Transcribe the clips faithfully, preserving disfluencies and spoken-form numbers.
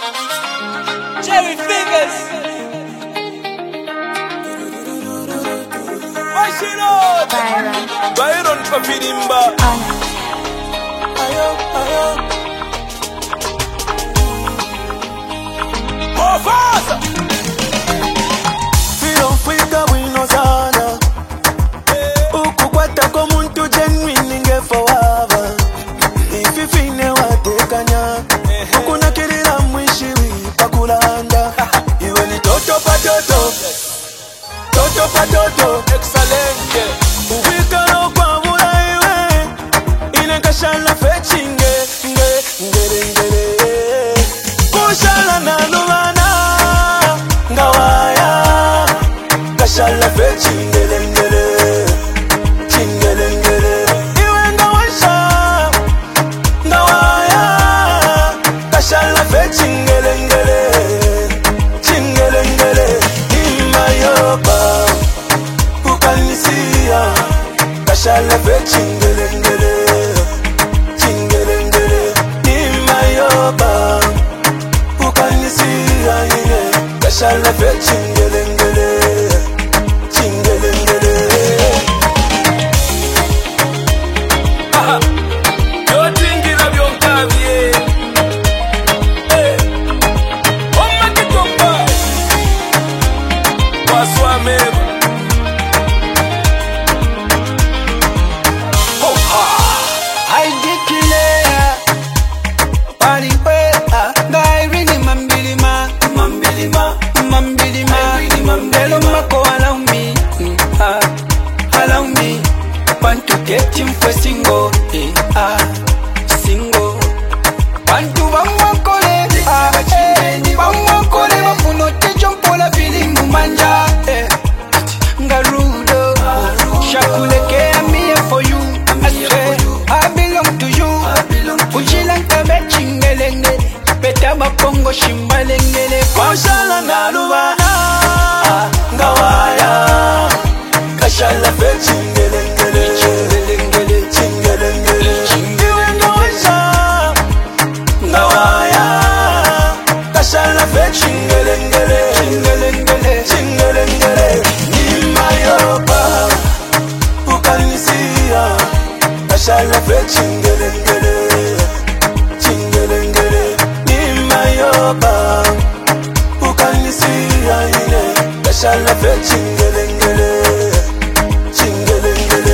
Jerry Fingers. Byron. Byron Papirimba. Ayo, ayo. Oh, father. Filo fika wino sana. Ukukwata kwa muntu genuine nge forever. Ififine watekanya. Ukuna kirira mwishiwi pakulanda. Iwe ni toto pa toto. Toto pa toto. Excellent. Uwikalo kwa vula iwe. Ine kashala fechinge. Nge, ngere ngere. Kushala na luvana. Ngawaya. Kashala fechinge ngere. Chingere ngere. Iwe ngawasha. Ngawaya. Kashala fechinge ngere. Chingere ngere. Imayoba. Ukanisia. Kashala fechinge ngere. Chingere ngere. Imayoba. Ukanisia ine. Kashala fechinge ngere. Chingere ngere. Aha. Yotingira byonkabye. Eh. Omakitomba. Waswameba. Oh ha. I declare, pariwea, ngairini mambilima, mambilima, mambilima, mambelo mako allow me, ah, allow me, want to get him for single, eh, ah, single, want to bamwakole, ah, eh, bamwakole, bafuno tejompola filimu manja, eh, ngarudo, shakuleke I'm here for you, I swear, I belong to you, Ujilanka bechingelenge, beta mapongo shimbalengele, Koshala na luvana, ngawaya, kashala bechingelengele, chingelengele, chingelengele, iwe ngawasha, ngawaya, kashala bechingelengele, chingelengele, chingelengele, nimayoba, ukanisia, kashala bechingelengele, chingelengele, nimayoba, ukanisia ine, kashala bechingelengele, chingelengele.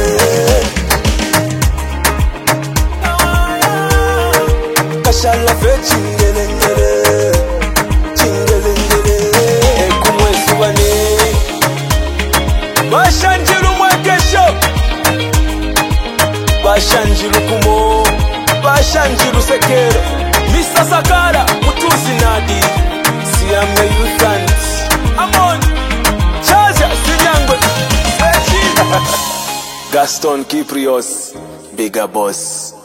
Kashala bechingelengele, chingelengele. Ekumwezi wane, Bashanjiru mwekesho. bashanjiru kumo, Bashanjiru sekero. Mister Sakara. Mutuzi Nadi. siyame youthant. Amon. Chaja. Sinyangwe. Echi. Gaston Kiprios, bigger boss.